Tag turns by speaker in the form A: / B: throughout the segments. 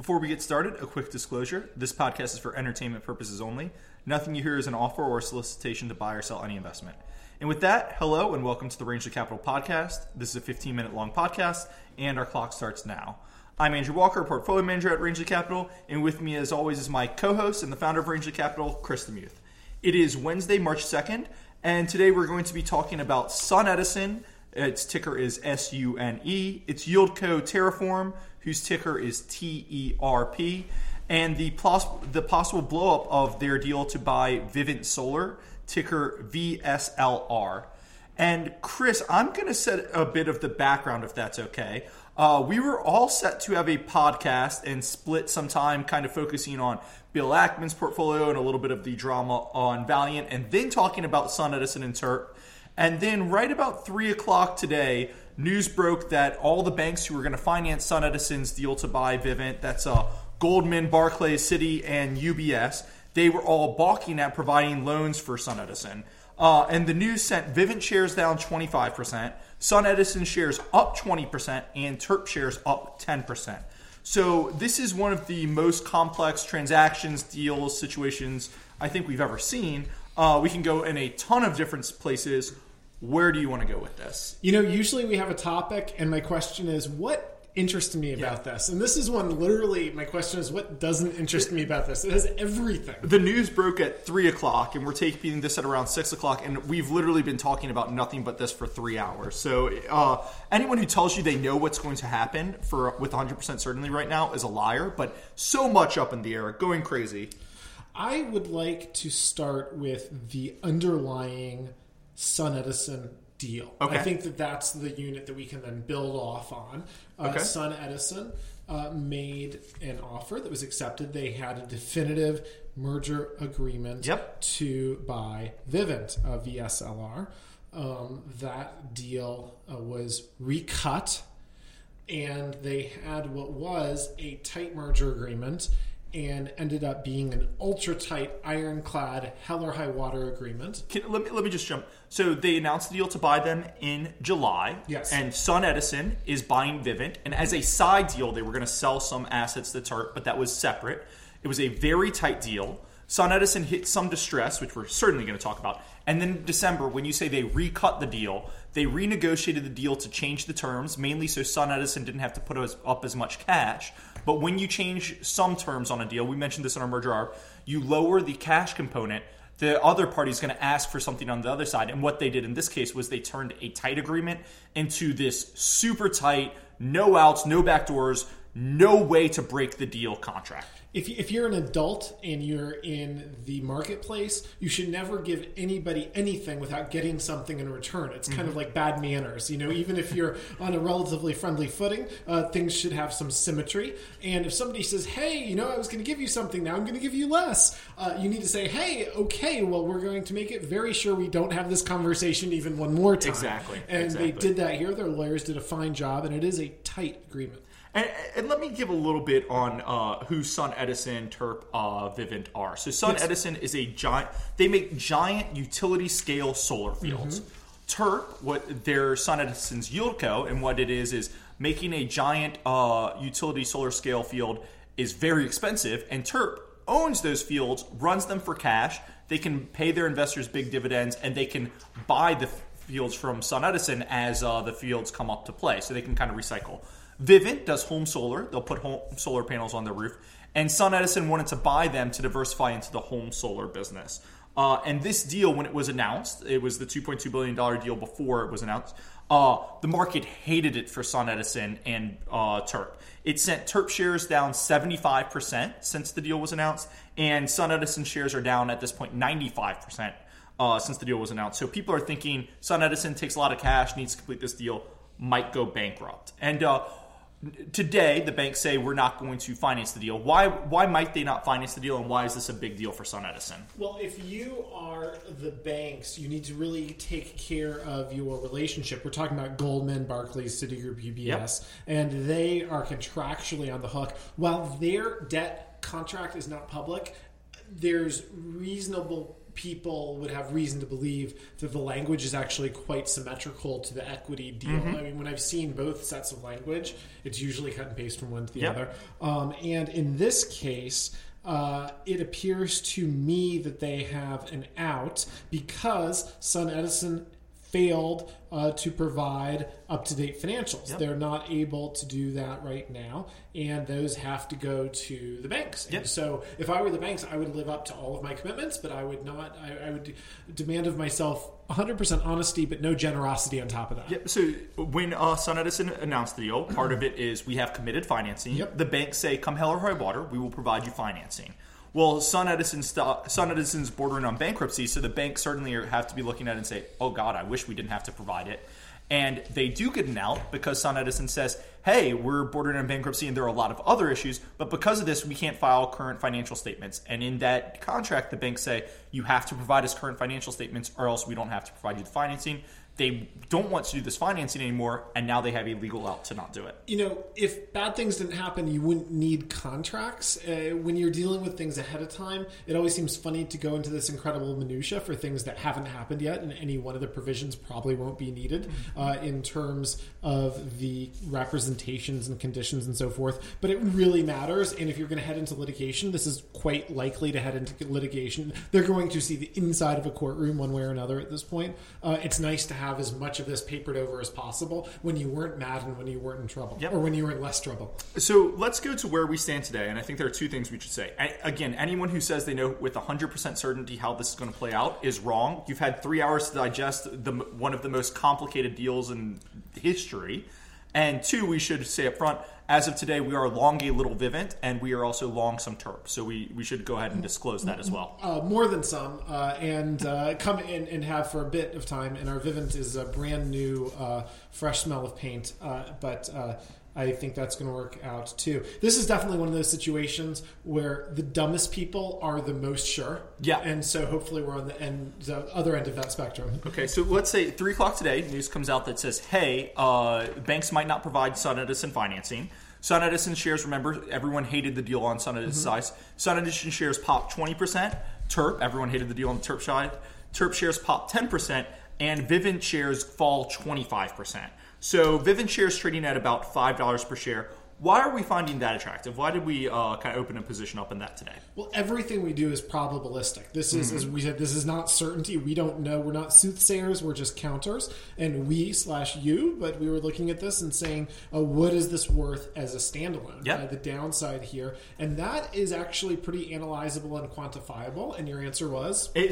A: Before we get started, a quick disclosure. This podcast is for entertainment purposes only. Nothing you hear is an offer or a solicitation to buy or sell any investment. And with that, hello and welcome to the Rangeley Capital Podcast. This is a 15-minute long podcast, and our clock starts now. I'm Andrew Walker, portfolio manager at Rangeley Capital, and with me as always is my co-host and the founder of Rangeley Capital, Chris Demuth. It is Wednesday, March 2nd, and today we're going to be talking about SunEdison. Its ticker is SUNE. Its yield code Terraform, whose ticker is TERP, and the possible blow-up of their deal to buy Vivint Solar, ticker VSLR. And Chris, I'm going to set a bit of the background, if that's okay. We were all set to have a podcast and split some time kind of focusing on Bill Ackman's portfolio and a little bit of the drama on Valiant, and then talking about SunEdison and TERP. And then right about 3 o'clock today, news broke that all the banks who were going to finance SunEdison's deal to buy Vivint, that's Goldman, Barclays, Citi, and UBS, they were all balking at providing loans for SunEdison. And the news sent Vivint shares down 25%, SunEdison shares up 20%, and TERP shares up 10%. So this is one of the most complex transactions, deals, situations I think we've ever seen. We can go in a ton of different places. Where do you want to go with this?
B: You know, usually we have a topic, and my question is, what interests me about this? And this is one, literally, my question is, what doesn't interest me about this? It has everything.
A: The news broke at 3 o'clock, and we're taking this at around 6 o'clock, and we've literally been talking about nothing but this for 3 hours. So anyone who tells you they know what's going to happen with 100% certainty right now is a liar, but so much up in the air, going crazy.
B: I would like to start with the underlying SunEdison deal.
A: Okay.
B: I think that that's the unit that we can then build off on. SunEdison made an offer that was accepted. They had a definitive merger agreement to buy Vivint, VSLR. That deal was recut, and they had what was a tight merger agreement and ended up being an ultra-tight, ironclad, hell or high water agreement.
A: Let me just jump. So they announced the deal to buy them in July.
B: Yes.
A: And SunEdison is buying Vivint. And as a side deal, they were going to sell some assets to TERP, but that was separate. It was a very tight deal. SunEdison hit some distress, which we're certainly going to talk about. And then in December, when you say they recut the deal, they renegotiated the deal to change the terms, mainly so SunEdison didn't have to put up as much cash. But when you change some terms on a deal, we mentioned this in our merger arc, you lower the cash component, the other party is going to ask for something on the other side. And what they did in this case was they turned a tight agreement into this super tight, no outs, no backdoors, no way to break the deal contract.
B: If you're an adult and you're in the marketplace, you should never give anybody anything without getting something in return. It's kind of like bad manners. You know, even if you're on a relatively friendly footing, things should have some symmetry. And if somebody says, hey, you know, I was going to give you something, now I'm going to give you less, you need to say, hey, okay, well, we're going to make it very sure we don't have this conversation even one more time.
A: Exactly.
B: And they did that here. Their lawyers did a fine job, and it is a tight agreement.
A: And let me give a little bit on who SunEdison, TERP, Vivint are. So SunEdison is a giant. They make giant utility scale solar fields. TERP, what their SunEdison's YieldCo, and what it is making a giant utility solar scale field is very expensive. And TERP owns those fields, runs them for cash. They can pay their investors big dividends, and they can buy the fields from SunEdison as the fields come up to play. So they can kind of recycle. Vivint does home solar. They'll put home solar panels on their roof. And SunEdison wanted to buy them to diversify into the home solar business. And this deal, when it was announced, it was the $2.2 billion deal before it was announced. The market hated it for SunEdison and TERP. It sent TERP shares down 75% since the deal was announced. And SunEdison shares are down at this point 95% since the deal was announced. So people are thinking SunEdison takes a lot of cash, needs to complete this deal, might go bankrupt. And today, the banks say we're not going to finance the deal. Why might they not finance the deal, and why is this a big deal for SunEdison?
B: Well, if you are the banks, you need to really take care of your relationship. We're talking about Goldman, Barclays, Citigroup, UBS, and they are contractually on the hook. While their debt contract is not public, there's reasonable people would have reason to believe that the language is actually quite symmetrical to the equity deal. I mean, when I've seen both sets of language, it's usually cut and paste from one to the other. And in this case, it appears to me that they have an out because SunEdison failed to provide up-to-date financials. They're not able to do that right now, and those have to go to the banks. And so if I were the banks, I would live up to all of my commitments, but I would not. I would demand of myself 100% honesty, but no generosity on top of that.
A: So when SunEdison announced the deal, part of it is we have committed financing. The banks say, come hell or high water, we will provide you financing. Well, SunEdison's bordering on bankruptcy, so the banks certainly have to be looking at it and say, oh, God, I wish we didn't have to provide it. And they do get an out because SunEdison says, hey, we're bordering on bankruptcy and there are a lot of other issues, but because of this, we can't file current financial statements. And in that contract, the banks say, you have to provide us current financial statements or else we don't have to provide you the financing. They don't want to do this financing anymore, and now they have a legal out to not do it.
B: You know, if bad things didn't happen, you wouldn't need contracts. When you're dealing with things ahead of time, it always seems funny to go into this incredible minutia for things that haven't happened yet, and any one of the provisions probably won't be needed in terms of the representations and conditions and so forth. But it really matters, and if you're going to head into litigation, this is quite likely to head into litigation. They're going to see the inside of a courtroom one way or another at this point. It's nice to have as much of this papered over as possible when you weren't mad and when you weren't in trouble, or when you were in less trouble.
A: So let's go to where we stand today, and I think there are two things we should say. Again, anyone who says they know with 100% certainty how this is going to play out is wrong. You've had 3 hours to digest one of the most complicated deals in history. And two, we should say up front, as of today, we are long a little Vivint, and we are also long some TERP. So we should go ahead and disclose that as well.
B: More than some, and come in and have for a bit of time. And our Vivint is a brand new, fresh smell of paint, but I think that's going to work out too. This is definitely one of those situations where the dumbest people are the most sure. And so hopefully we're on the other end of that spectrum.
A: Okay, so let's say 3 o'clock today, news comes out that says, hey, banks might not provide SunEdison financing. SunEdison shares, remember, everyone hated the deal on SunEdison's side. SunEdison shares pop 20%. TERP, everyone hated the deal on the TERP side. TERP shares pop 10%, and Vivint shares fall 25%. So Vivint shares trading at about $5 per share. Why are we finding that attractive? Why did we kind of open a position up in that today?
B: Well, everything we do is probabilistic. This is, as we said, this is not certainty. We don't know. We're not soothsayers. We're just counters. And we/you, but we were looking at this and saying, what is this worth as a standalone? The downside here. And that is actually pretty analyzable and quantifiable. And your answer was?
A: I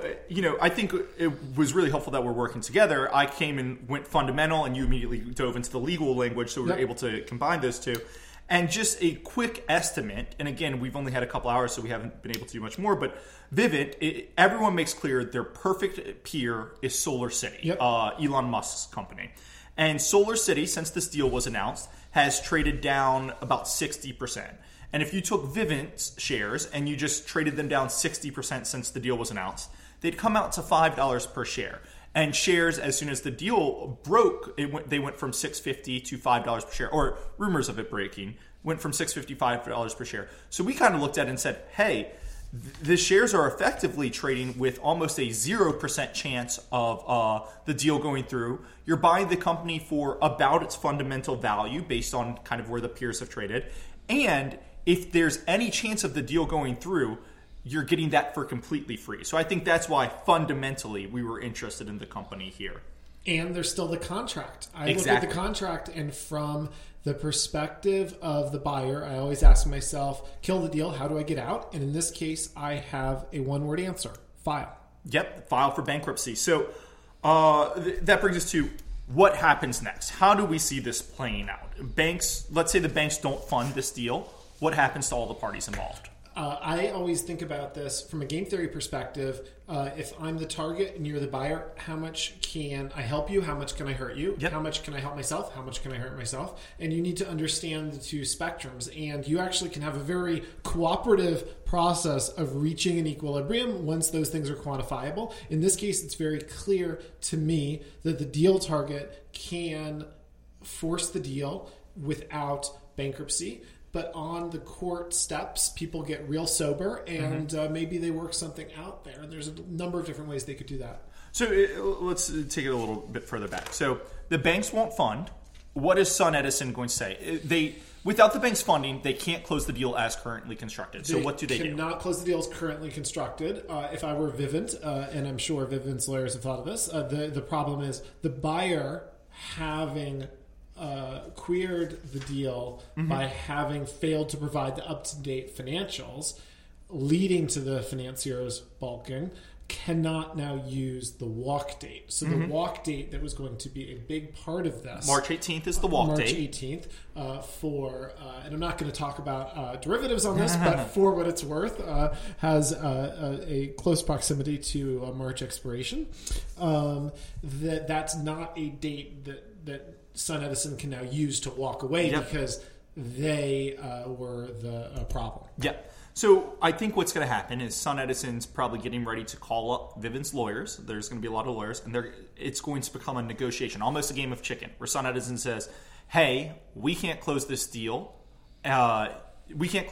A: think it was really helpful that we're working together. I came and went fundamental, and you immediately dove into the legal language, so we were able to combine those two. And just a quick estimate, and again, we've only had a couple hours, so we haven't been able to do much more, but Vivint, everyone makes clear their perfect peer is SolarCity, Elon Musk's company. And SolarCity, since this deal was announced, has traded down about 60%. And if you took Vivint's shares and you just traded them down 60% since the deal was announced, they'd come out to $5 per share. And shares, as soon as the deal broke, they went from $6.50 to $5 per share, or rumors of it breaking, went from $6.50 $5 per share. So we kind of looked at it and said, hey, the shares are effectively trading with almost a 0% chance of the deal going through. You're buying the company for about its fundamental value based on kind of where the peers have traded. And if there's any chance of the deal going through, you're getting that for completely free. So I think that's why fundamentally we were interested in the company here.
B: And there's still the contract. I look at the contract, and from the perspective of the buyer, I always ask myself, kill the deal, how do I get out? And in this case, I have a one-word answer: file.
A: Yep, file for bankruptcy. So that brings us to what happens next. How do we see this playing out? Banks, let's say the banks don't fund this deal. What happens to all the parties involved?
B: I always think about this from a game theory perspective. If I'm the target and you're the buyer, how much can I help you? How much can I hurt you? How much can I help myself? How much can I hurt myself? And you need to understand the two spectrums. And you actually can have a very cooperative process of reaching an equilibrium once those things are quantifiable. In this case, it's very clear to me that the deal target can force the deal without bankruptcy. but on the court steps, people get real sober, and maybe they work something out there. And there's a number of different ways they could do that.
A: So let's take it a little bit further back. So the banks won't fund. What is SunEdison going to say? Without the bank's funding, they can't close the deal as currently constructed. So what do they do?
B: They cannot close the deal as currently constructed. If I were Vivint, and I'm sure Vivint's lawyers have thought of this, the problem is the buyer having queered the deal by having failed to provide the up-to-date financials, leading to the financiers balking, cannot now use the walk date. So the walk date that was going to be a big part of this.
A: March 18th is the walk date.
B: March 18th and I'm not going to talk about derivatives on this, but for what it's worth, has a close proximity to a March expiration. That's not a date that SunEdison can now use to walk away because they were the problem.
A: Yeah. So I think what's going to happen is SunEdison's probably getting ready to call up Vivint's lawyers. There's going to be a lot of lawyers, and it's going to become a negotiation, almost a game of chicken, where SunEdison says, hey, we can't close this deal. We're going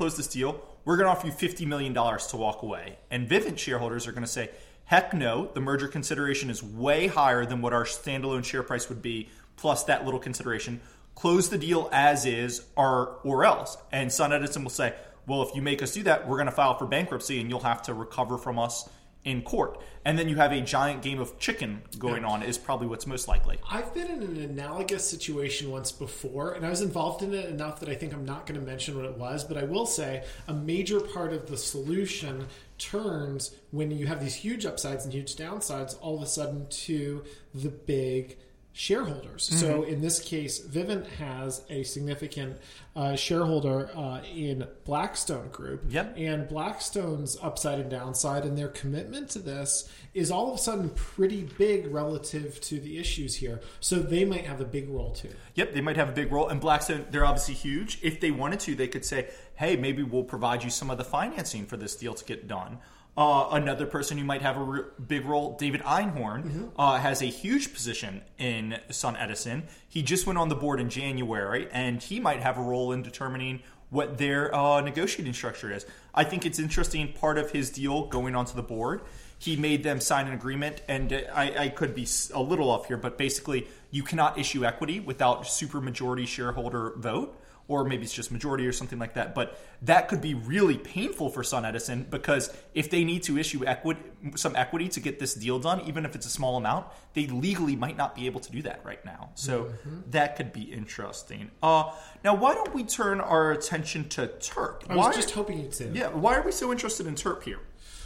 A: to offer you $50 million to walk away. And Vivint shareholders are going to say, heck no, the merger consideration is way higher than what our standalone share price would be, plus that little consideration. Close the deal as is or else. And SunEdison will say, well, if you make us do that, we're going to file for bankruptcy and you'll have to recover from us in court. And then you have a giant game of chicken going on is probably what's most likely.
B: I've been in an analogous situation once before, and I was involved in it enough that I think I'm not going to mention what it was, but I will say a major part of the solution turns when you have these huge upsides and huge downsides all of a sudden to the big shareholders. So in this case, Vivint has a significant shareholder in Blackstone Group. And Blackstone's upside and downside and their commitment to this is all of a sudden pretty big relative to the issues here. So they might have a big role too.
A: They might have a big role. And Blackstone, they're obviously huge. If they wanted to, they could say, hey, maybe we'll provide you some of the financing for this deal to get done. Another person who might have a big role, David Einhorn, has a huge position in SunEdison. He just went on the board in January, and he might have a role in determining what their negotiating structure is. I think it's interesting, part of his deal going onto the board, he made them sign an agreement, and I could be a little off here, but basically you cannot issue equity without supermajority shareholder vote. Or maybe it's just majority or something like that. But that could be really painful for SunEdison because if they need to issue some equity to get this deal done, even if it's a small amount, they legally might not be able to do that right now. So that could be interesting. Now, why don't we turn our attention to TERP?
B: I was just hoping you'd say that.
A: Yeah, why are we so interested in TERP here?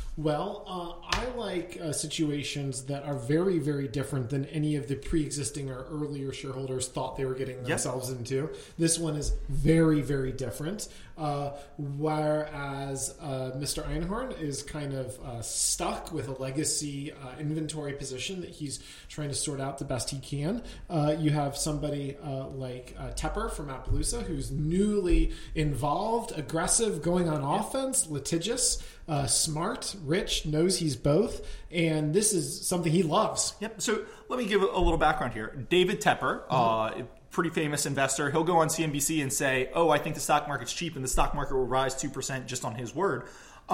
B: Well, I like situations that are very, very different than any of the pre-existing or earlier shareholders thought they were getting themselves into. This one is very, very different. Whereas Mr. Einhorn is kind of stuck with a legacy inventory position that he's trying to sort out the best he can. You have somebody like Tepper from Appaloosa who's newly involved, aggressive, going on offense, litigious, smart, rich, knows he's both, and this is something he loves.
A: So let me give a little background here. David Tepper, pretty famous investor, he'll go on CNBC and say, oh, I think the stock market's cheap and the stock market will rise 2% just on his word.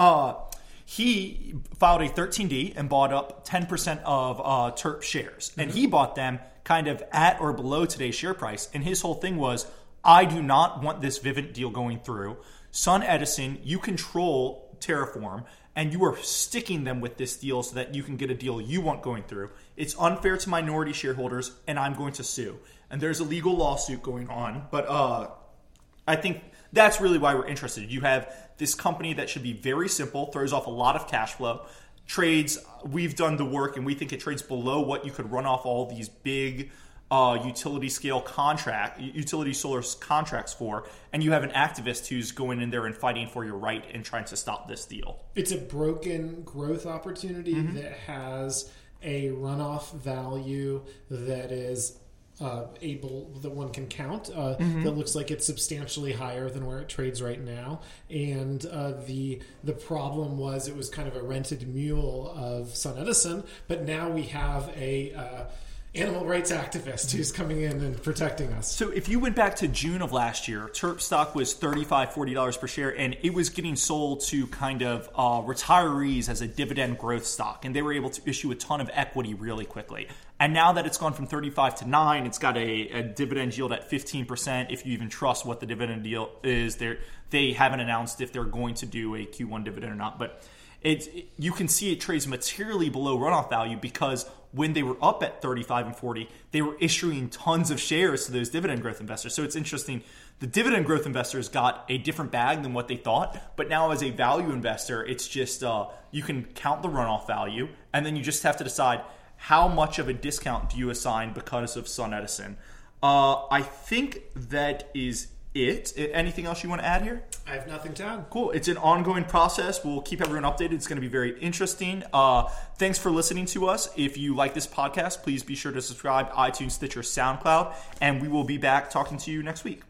A: He filed a 13D and bought up 10% of TERP shares. And he bought them kind of at or below today's share price. And his whole thing was, I do not want this Vivint deal going through. SunEdison, you control Terraform, and you are sticking them with this deal so that you can get a deal you want going through. It's unfair to minority shareholders, and I'm going to sue. And there's a legal lawsuit going on, but I think that's really why we're interested. You have this company that should be very simple, throws off a lot of cash flow, trades, we've done the work, and we think it trades below what you could run off all these big utility solar contracts for, and you have an activist who's going in there and fighting for your right and trying to stop this deal.
B: It's a broken growth opportunity that has a runoff value that is that one can count, that looks like it's substantially higher than where it trades right now. And the problem was it was kind of a rented mule of SunEdison, but now we have a animal rights activist who's coming in and protecting us.
A: So if you went back to June of last year, Terp stock was $35, $40 per share, and it was getting sold to kind of retirees as a dividend growth stock, and they were able to issue a ton of equity really quickly. And now that it's gone from 35 to 9, it's got a dividend yield at 15%. If you even trust what the dividend deal is, they haven't announced if they're going to do a Q1 dividend or not, but you can see it trades materially below runoff value because when they were up at 35 and 40, they were issuing tons of shares to those dividend growth investors. So it's interesting. The dividend growth investors got a different bag than what they thought, but now as a value investor, it's just you can count the runoff value, and then you just have to decide how much of a discount do you assign because of SunEdison. I think that is it. Anything else you want to add here?
B: I have nothing to add.
A: Cool. It's an ongoing process. We'll keep everyone updated. It's going to be very interesting. Thanks for listening to us. If you like this podcast, please be sure to subscribe, iTunes, Stitcher, SoundCloud, and we will be back talking to you next week.